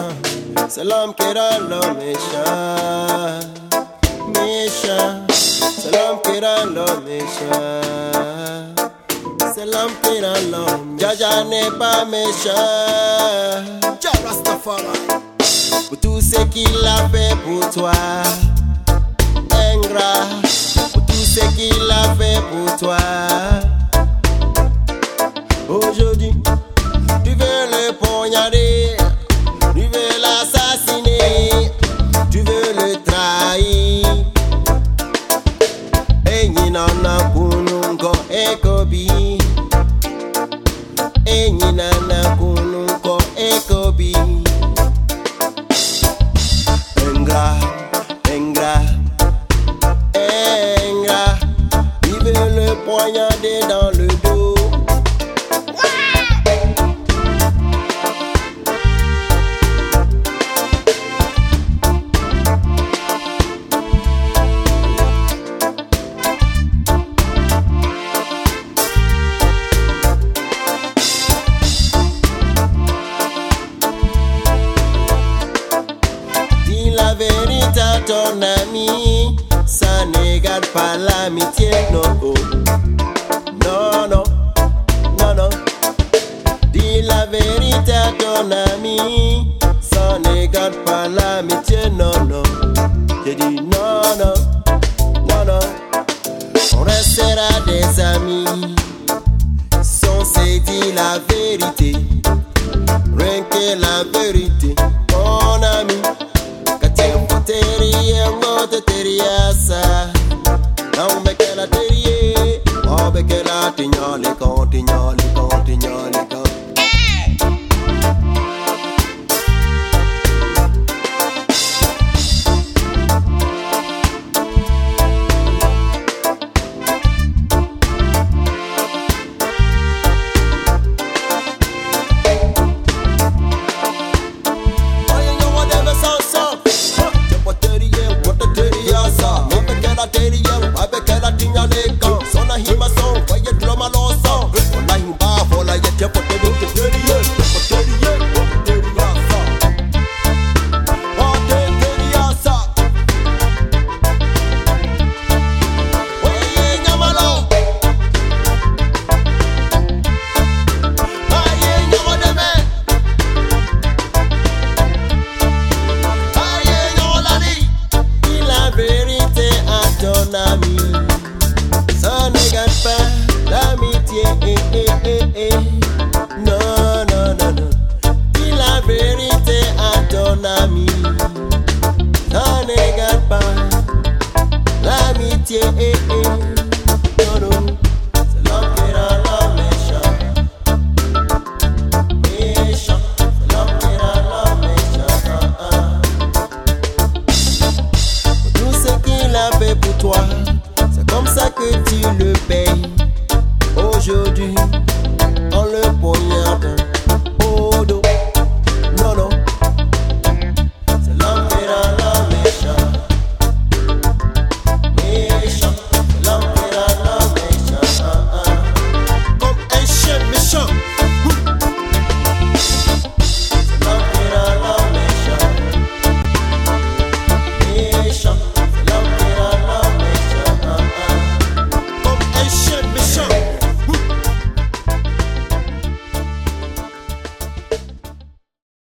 c'est l'homme qui rend l'homme méchant. Méchant, c'est l'homme qui rend l'homme méchant. C'est l'homme qui rend l'homme. Jaja n'est pas méchant. Jah Rastafari. Pour tout ce qu'il a fait pour toi, ingrat. Pour tout ce qu'il a fait pour toi. Aujourd'hui, tu veux le poignarder, tu veux l'assassiner, tu veux le trahir. Enyi nana kunungo ekobi, enyi nana kunungo ekobi. Ingrat, ingrat, ingrat, tu veux le poignarder dans le dos. La vérité à ton ami, ça n'égale pas l'amitié, non, oh. Non, non, non, non. Dis la vérité à ton ami, ça n'égale pas l'amitié, non, non. J'ai dit non, non, non, non. On restera des amis, si on s'est dit la vérité, rien que la vérité, mon ami. Teriasa, non me que la terie, oh me que la tignole, continuole, continuole, continuole. Ça n'égale pas l'amitié, non, non, non, non. Dis la vérité à ton ami.